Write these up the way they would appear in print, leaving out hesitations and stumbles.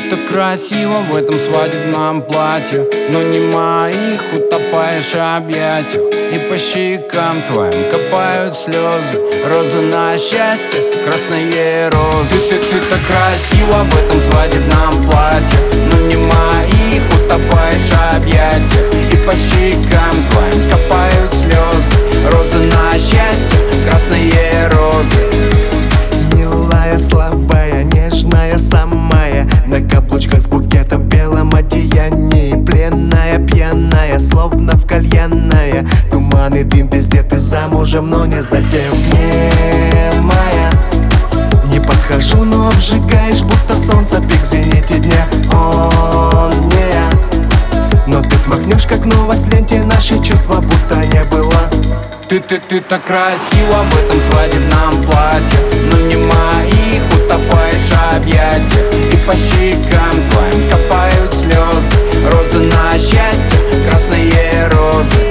так красиво в этом свадебном платье, но не моих, утопаешь в объятиях. И по щекам твоим копают слезы, розы на счастье, красные розы. Ты так красиво в этом свадебном платье, но не моих, утопаешь в объятиях. И по щекам твоим копают слезы, розы на счастье, красные розы. Милая, слабая, нежная самая, на каблучках с букетом в белом одеянии. Пленная, пьяная, словно в кальянная. Туман и дым везде, ты замужем, но не затем. Не моя, не подхожу, но обжигаешь, будто солнце пик в зените дня. Он не я, но ты смахнешь, как новость в ленте, наши чувства будто не было. Ты так красиво в этом свадебном платье, но не моих, утопаешь в объятиях. И по щекам твоим копают слезы, розы на счастье, красные розы.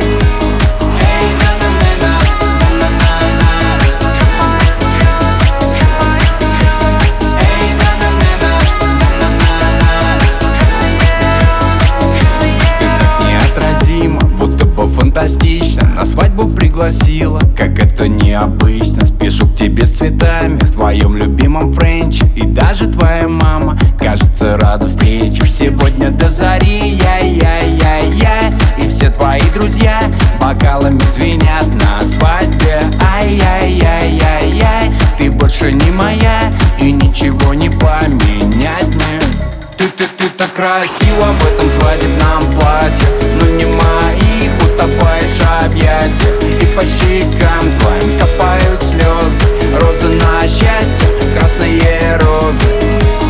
Фантастично, на свадьбу пригласила, как это необычно. Спешу к тебе с цветами в твоем любимом френче. И даже твоя мама, кажется, рада встрече. Сегодня до зари, я-я-я-я. И все твои друзья бокалами звенят на свадьбе. Ай-яй-яй-яй-яй. Ты больше не моя, и ничего не поменять мне. Ты так красиво в этом свадебном платье, но не моих, утопаешь в объятиях. И по щекам твоим копают слезы, розы на счастье, красные розы.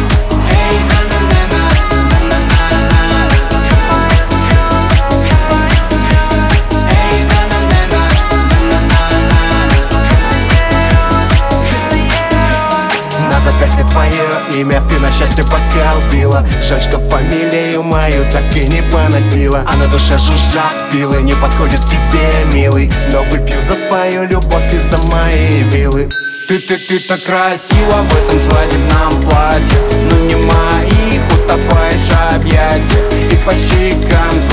На запястье твое имя, ты на счастье бокал била. Жаль, что фамилию мою так и не поносила. А на душе жужжат пилы, не подходит тебе, милый, но выпью за твою любовь и за мои вилы. Ты так красиво в этом свадебном платье, но не моих, утопаешь в объятиях. И по щекам